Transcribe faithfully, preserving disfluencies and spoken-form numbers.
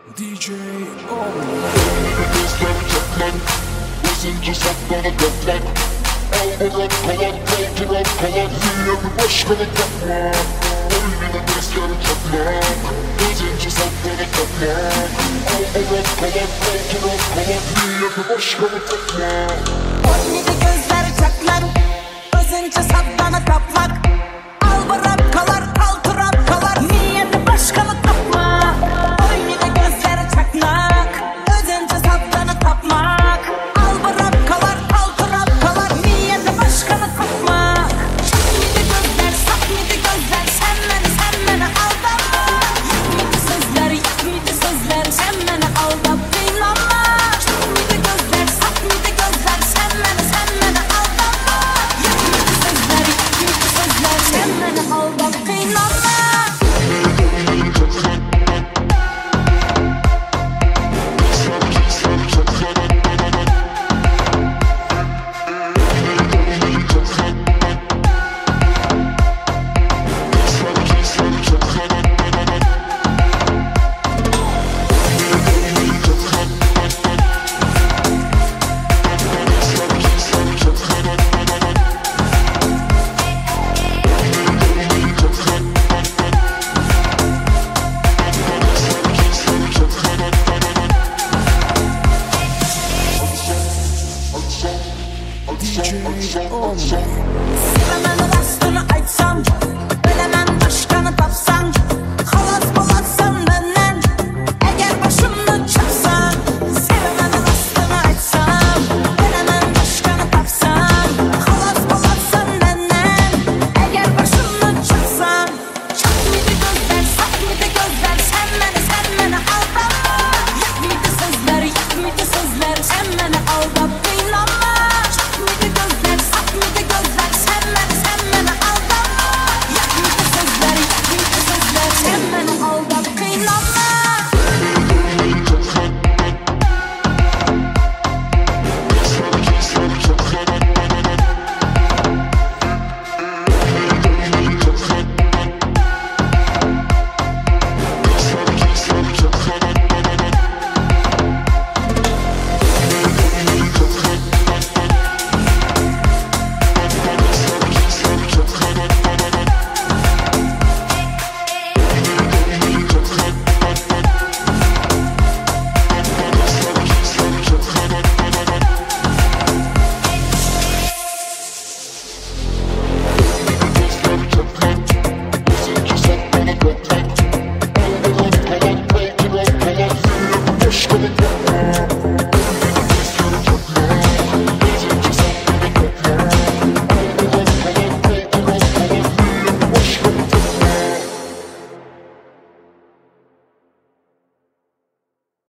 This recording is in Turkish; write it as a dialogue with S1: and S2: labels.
S1: D J Oğuz.
S2: Gözleri çatlar, basınca saplara katlar. Almadan kalan, kaldıran kalan, yine bir başkanı takma. Öyle gözleri çatlar, basınca saplara katlar. Almadan kalan, kaldıran kalan, yine bir başkanı takma.
S3: Oynaydı gözler çatlar, basınca saptana taplak. Al bırak kalar, kaltırak kalar, niyeti başkanı tapma. Oynaydı gözler çatlak, özünce saptana tapmak. Al bırak kalar, kaltırak kalar, niyeti başkanı tapma. Çakmıydı gözler, sakmıydı gözler, sen beni sen beni aldatma. Yakmıydı sözler, yakmıydı sözler, sen beni aldattın ama. Çakmıydı gözler, sakmıydı gözler, sen beni sen beni aldatma. Yakmıydı sözler, yakmıydı sözler, sen beni aldattın ama.
S1: D J Oğuz.